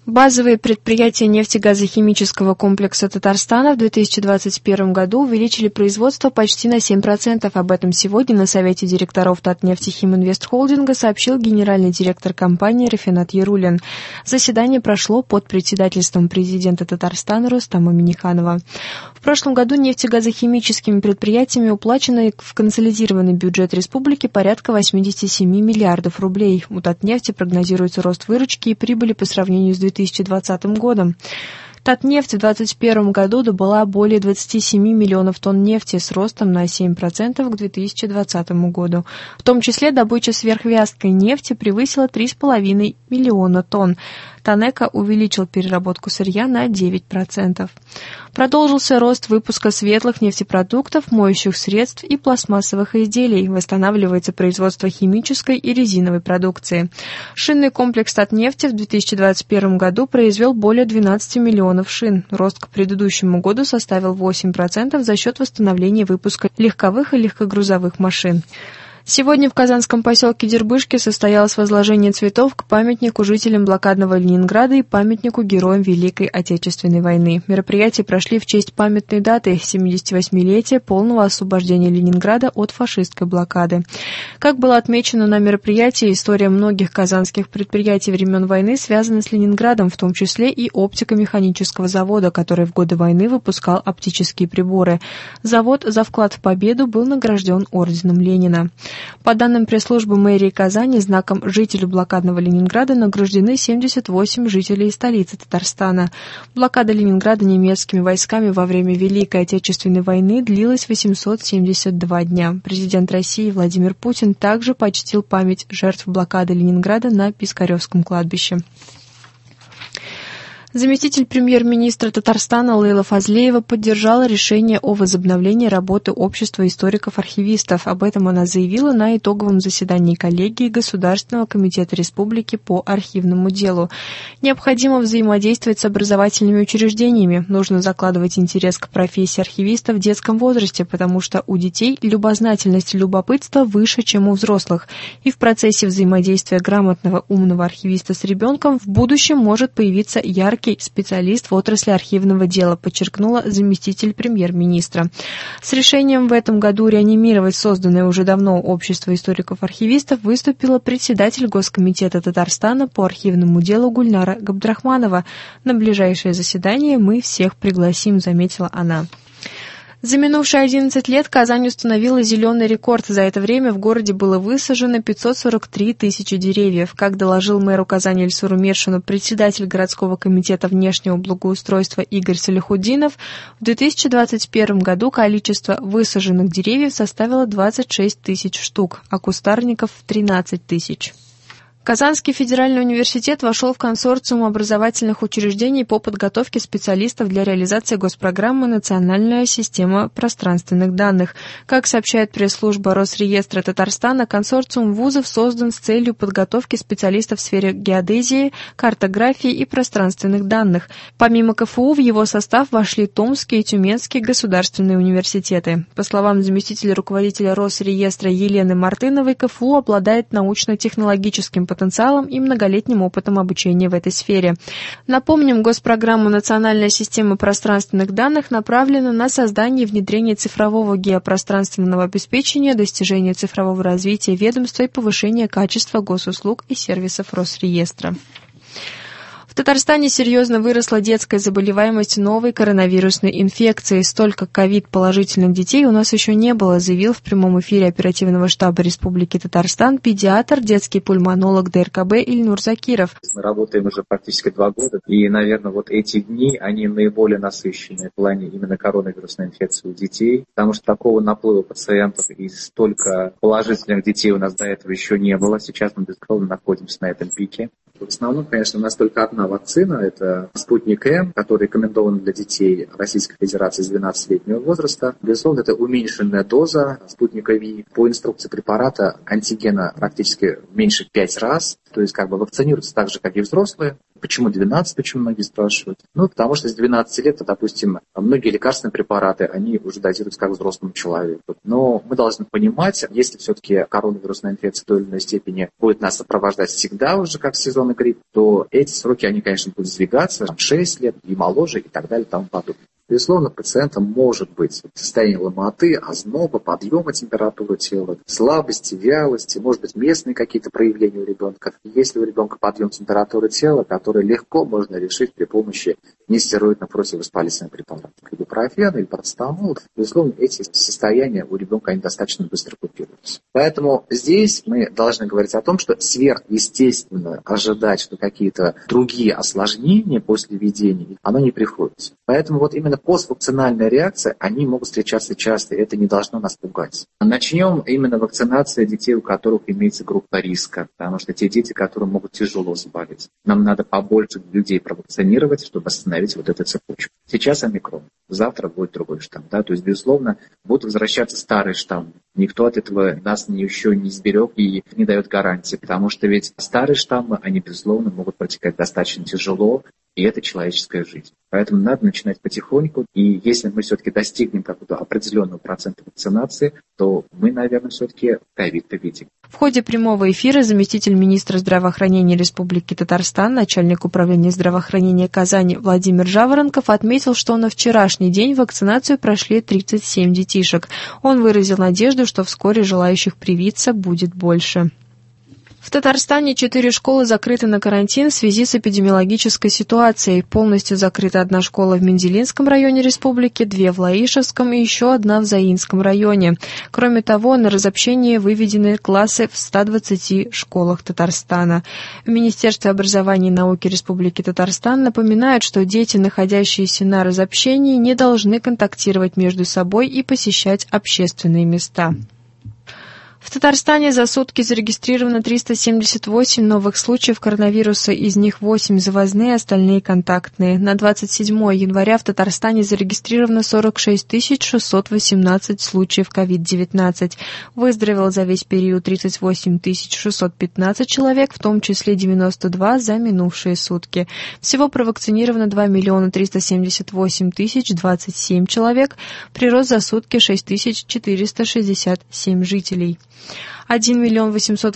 Базовые предприятия нефтегазохимического комплекса Татарстана в 2021 году увеличили производство почти на 7%. Об этом сегодня на Совете директоров Татнефтехиминвестхолдинга сообщил генеральный директор компании Рафинат Яруллин. Заседание прошло под председательством президента Татарстана Рустама Минниханова. В прошлом году нефтегазохимическими предприятиями уплачено в консолидированный бюджет республики порядка 87 миллиардов рублей. У Татнефти прогнозируется рост выручки и прибыли по сравнению с 2020 годом. Татнефть в 2021 году добыла более 27 миллионов тонн нефти с ростом на 7% к 2020 году. В том числе добыча сверхвязкой нефти превысила 3,5 миллиона тонн. Танеко увеличил переработку сырья на 9%. Продолжился рост выпуска светлых нефтепродуктов, моющих средств и пластмассовых изделий. Восстанавливается производство химической и резиновой продукции. Шинный комплекс Татнефти в 2021 году произвел более 12 миллионов шин. Рост к предыдущему году составил 8% за счет восстановления выпуска легковых и легкогрузовых машин. Сегодня в казанском поселке Дербышки состоялось возложение цветов к памятнику жителям блокадного Ленинграда и памятнику героям Великой Отечественной войны. Мероприятия прошли в честь памятной даты 78-летия полного освобождения Ленинграда от фашистской блокады. Как было отмечено на мероприятии, история многих казанских предприятий времен войны связана с Ленинградом, в том числе и оптико-механического завода, который в годы войны выпускал оптические приборы. Завод за вклад в победу был награжден орденом Ленина. По данным пресс-службы мэрии Казани, знаком «Жителю блокадного Ленинграда» награждены 78 жителей столицы Татарстана. Блокада Ленинграда немецкими войсками во время Великой Отечественной войны длилась 872 дня. Президент России Владимир Путин также почтил память жертв блокады Ленинграда на Пискаревском кладбище. Заместитель премьер-министра Татарстана Лейла Фазлеева поддержала решение о возобновлении работы Общества историков-архивистов. Об этом она заявила на итоговом заседании коллегии Государственного комитета республики по архивному делу. Необходимо взаимодействовать с образовательными учреждениями. Нужно закладывать интерес к профессии архивиста в детском возрасте, потому что у детей любознательность и любопытство выше, чем у взрослых. И в процессе взаимодействия грамотного, умного архивиста с ребенком в будущем может появиться яркий специалист в отрасли архивного дела, подчеркнула заместитель премьер-министра. С решением в этом году реанимировать созданное уже давно Общество историков-архивистов выступила председатель Госкомитета Татарстана по архивному делу Гульнара Габдрахманова. На ближайшее заседание мы всех пригласим, заметила она. За минувшие 11 лет Казань установила зеленый рекорд. За это время в городе было высажено 543 тысячи деревьев. Как доложил мэру Казани Ильсуру Мершину председатель городского комитета внешнего благоустройства Игорь Салихуддинов, в 2021 году количество высаженных деревьев составило 26 тысяч штук, а кустарников – 13 тысяч. Казанский федеральный университет вошел в консорциум образовательных учреждений по подготовке специалистов для реализации госпрограммы «Национальная система пространственных данных». Как сообщает пресс-служба Росреестра Татарстана, консорциум вузов создан с целью подготовки специалистов в сфере геодезии, картографии и пространственных данных. Помимо КФУ в его состав вошли Томский и Тюменский государственные университеты. По словам заместителя руководителя Росреестра Елены Мартыновой, КФУ обладает научно-технологическим потенциалом и многолетним опытом обучения в этой сфере. Напомним, госпрограмма «Национальная система пространственных данных» направлена на создание и внедрение цифрового геопространственного обеспечения, достижение цифрового развития ведомства и повышение качества госуслуг и сервисов Росреестра. В Татарстане серьезно выросла детская заболеваемость новой коронавирусной инфекцией. Столько ковид-положительных детей у нас еще не было, заявил в прямом эфире оперативного штаба Республики Татарстан педиатр, детский пульмонолог ДРКБ Ильнур Закиров. Мы работаем уже практически 2 года, и, наверное, вот эти дни, они наиболее насыщенные в плане именно коронавирусной инфекции у детей, потому что такого наплыва пациентов и столько положительных детей у нас до этого еще не было. Сейчас мы, безусловно, находимся на этом пике. В основном, конечно, у нас только одна вакцина, это «Спутник М», который рекомендован для детей Российской Федерации с 12-летнего возраста. Безусловно, это уменьшенная доза «Спутника Ви». По инструкции препарата антигена практически меньше 5 раз. то есть вакцинируются так же, как и взрослые. Почему 12, почему многие спрашивают? Потому что с 12 лет, допустим, многие лекарственные препараты, они уже дозируются как взрослому человеку. Но мы должны понимать, если все-таки коронавирусная инфекция в той или иной степени будет нас сопровождать всегда уже как сезонный грипп, то эти сроки, они, конечно, будут сдвигаться, 6 лет и моложе и так далее и тому подобное. Безусловно, пациентам может быть состояние ломоты, озноба, подъема температуры тела, слабости, вялости, может быть, местные какие-то проявления у ребенка. Если у ребенка подъем температуры тела, который легко можно решить при помощи нестероидных противовоспалительных препаратов, ибупрофен или парацетамол, безусловно, эти состояния у ребенка они достаточно быстро купируются. Поэтому здесь мы должны говорить о том, что сверхъестественно ожидать, что какие-то другие осложнения после введения, оно не приходится. Поэтому именно поствакцинальная реакция, они могут встречаться часто, и это не должно нас пугать. Начнем именно вакцинация детей, у которых имеется группа риска, потому что те дети, которые могут тяжело заболеть. Нам надо побольше людей провакцинировать, чтобы остановить эту цепочку. Сейчас омикрон, завтра будет другой штамм. То есть, безусловно, будут возвращаться старые штаммы. Никто от этого нас еще не сберег и не дает гарантии, потому что ведь старые штаммы, они, безусловно, могут протекать достаточно тяжело, и это человеческая жизнь. Поэтому надо начинать потихоньку. И если мы все-таки достигнем какого-то определенного процента вакцинации, то мы, наверное, все-таки ковид победим. В ходе прямого эфира заместитель министра здравоохранения Республики Татарстан, начальник управления здравоохранения Казани Владимир Жаворонков отметил, что на вчерашний день вакцинацию прошли 37 детишек. Он выразил надежду, что вскоре желающих привиться будет больше. В Татарстане 4 школы закрыты на карантин в связи с эпидемиологической ситуацией. Полностью закрыта одна школа в Менделинском районе республики, 2 в Лаишевском и еще одна в Заинском районе. Кроме того, на разобщение выведены классы в 120 школах Татарстана. В Министерстве образования и науки Республики Татарстан напоминают, что дети, находящиеся на разобщении, не должны контактировать между собой и посещать общественные места. В Татарстане за сутки зарегистрировано 378 новых случаев коронавируса, из них 8 завозные, остальные контактные. На 27 января в Татарстане зарегистрировано 46 618 случаев COVID-19. Выздоровело за весь период 38 615 человек, в том числе 92 за минувшие сутки. Всего провакцинировано 2 378 027 человек, прирост за сутки 6 467 жителей. 1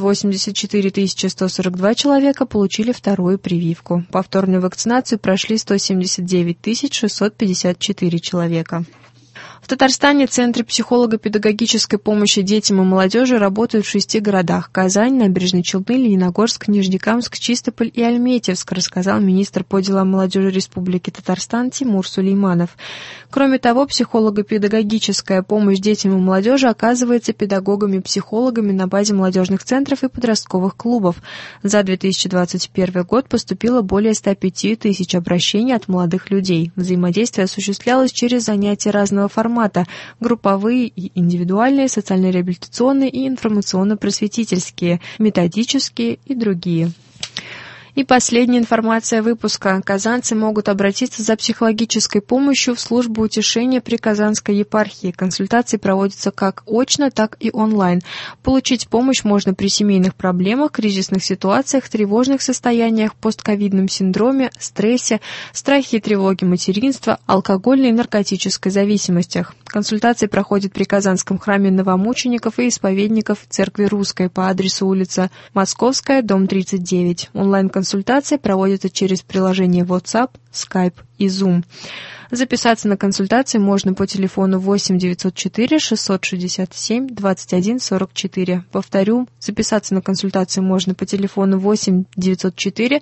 884 142 человека получили вторую прививку. Повторную вакцинацию прошли 179 654 человека. В Татарстане центры психолого-педагогической помощи детям и молодежи работают в 6 городах: Казань, Набережные Челны, Лениногорск, Нижнекамск, Чистополь и Альметьевск, рассказал министр по делам молодежи Республики Татарстан Тимур Сулейманов. Кроме того, психолого-педагогическая помощь детям и молодежи оказывается педагогами-психологами на базе молодежных центров и подростковых клубов. За 2021 год поступило более 105 тысяч обращений от молодых людей. Взаимодействие осуществлялось через занятия разного формата: групповые и индивидуальные, социально-реабилитационные и информационно-просветительские, методические и другие. И последняя информация выпуска. Казанцы могут обратиться за психологической помощью в службу утешения при Казанской епархии. Консультации проводятся как очно, так и онлайн. Получить помощь можно при семейных проблемах, кризисных ситуациях, тревожных состояниях, постковидном синдроме, стрессе, страхе и тревоге материнства, алкогольной и наркотической зависимостях. Консультации проходят при Казанском храме новомучеников и исповедников Церкви Русской по адресу улица Московская, дом 39. Онлайн-консультации проводятся через приложение WhatsApp, Skype и Zoom. Записаться на консультации можно по телефону 8 904 667 21 44. Повторю, записаться на консультацию можно по телефону 8 904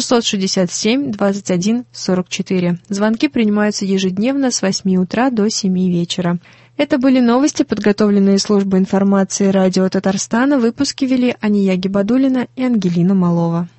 667 21 44. Звонки принимаются ежедневно с 8 утра до 7 вечера. Это были новости, подготовленные службой информации радио Татарстана. Выпуски вели Ания Гибадуллина и Ангелина Малова.